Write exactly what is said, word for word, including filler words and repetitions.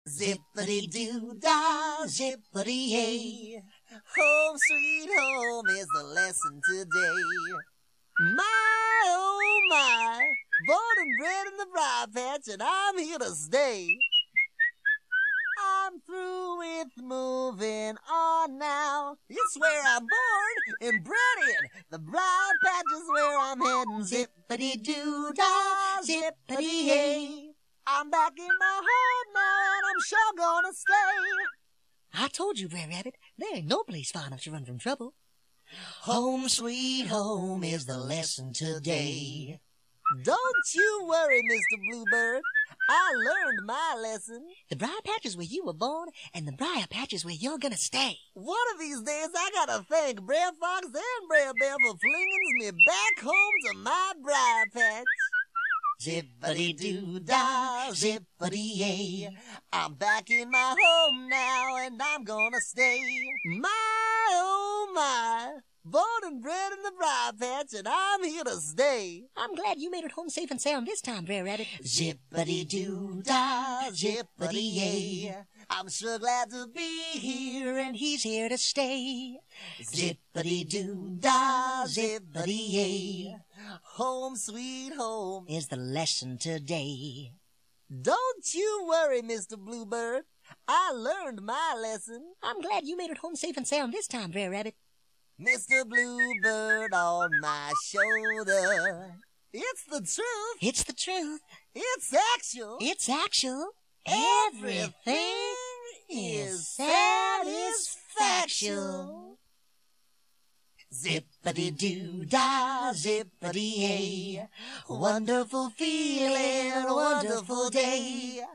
Zippity-doo-dah, zippity-yay. Home sweet home is the lesson today. My, oh my, born and bred in the briar patch, and I'm here to stay. I'm through with moving on now. It's where I'm born and bred in. The briar patch is where I'm heading. Zippity-doo-dah, zippity-yay. I'm back in my home now, and I'm sure gonna stay. I told you, Brer Rabbit, there ain't no place far enough to run from trouble. Home sweet home is the lesson today. Don't you worry, Mister Bluebird. I learned my lesson. The briar patch is where you were born, and the briar patch is where you're gonna stay. One of these days, I gotta thank Brer Fox and Brer Bear for flinging me back home to my briar patch. Zippity-doo-dah, zippity-yay. I'm back in my home now, and I'm gonna stay. My, oh my, born and bred in the briar patch, and I'm here to stay. I'm glad you made it home safe and sound this time, Brer Rabbit. Zippity-doo-dah, zippity-yay. I'm sure glad to be here, and he's here to stay. Zippity-doo-dah, zippity-yay. Home sweet home is the lesson today. Don't you worry, Mister Bluebird. I learned my lesson. I'm glad you made it home safe and sound this time, Brer Rabbit. Mister Bluebird on my shoulder. It's the truth. It's the truth. It's actual. It's actual. Everything is satisfactual. Zippity-doo-dah, zippity-yay. Wonderful feeling, wonderful day.